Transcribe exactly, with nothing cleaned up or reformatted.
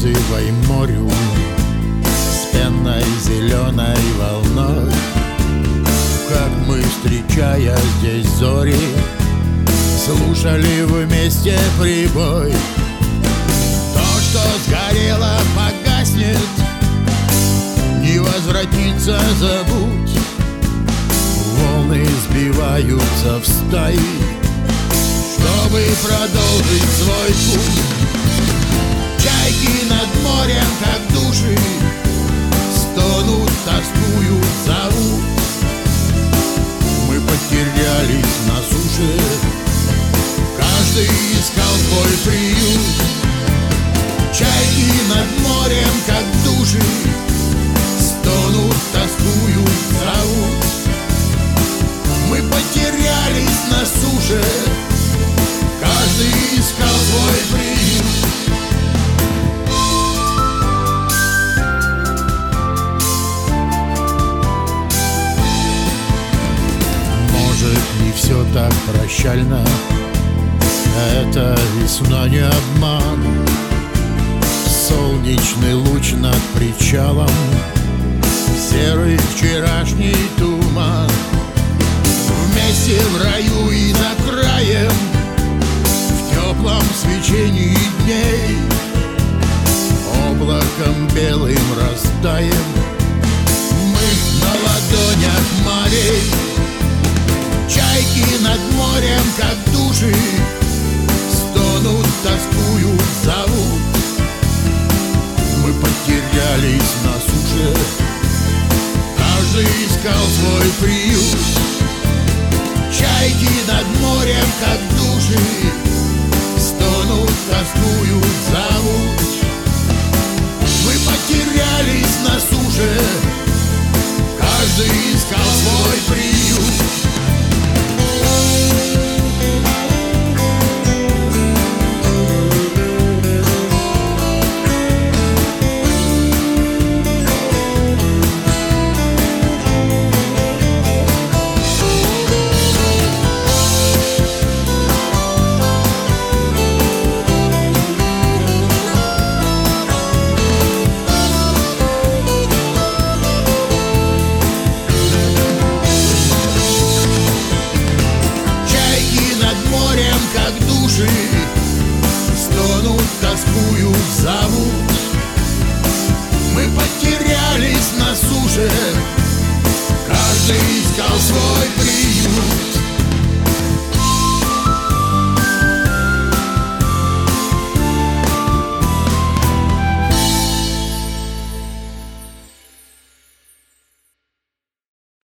отзывай морю с пенной зеленой волной. Как мы, встречая здесь зори, слушали вместе прибой. То, что сгорело, погаснет, не возвратится, забудь. Волны сбиваются в стаи, чтобы продолжить свой путь. Чайки над морем, как души, стонут, тоскуют, зовут. Мы потерялись на суше, каждый искал свой приют. Чайки над морем, как души, стонут, тоскуют, зовут. Мы потерялись на суше, каждый искал свой приют. Может, не все так прощально, эта весна не обман. Солнечный луч над причалом, серый вчерашний туман. Вместе в раю и за краем, в теплом свечении дней, облаком белым растаем мы на ладонях морей. Чайки над морем, как души, стонут, тоскуют, зовут. Мы потерялись на суше, каждый искал свой приют. Чайки над морем, как души, стонут, тоскуют, зовут. Мы потерялись на суше, каждый искал свой приют. Стонут, тоскуют, зовут. Мы потерялись на суше, каждый искал свой приют.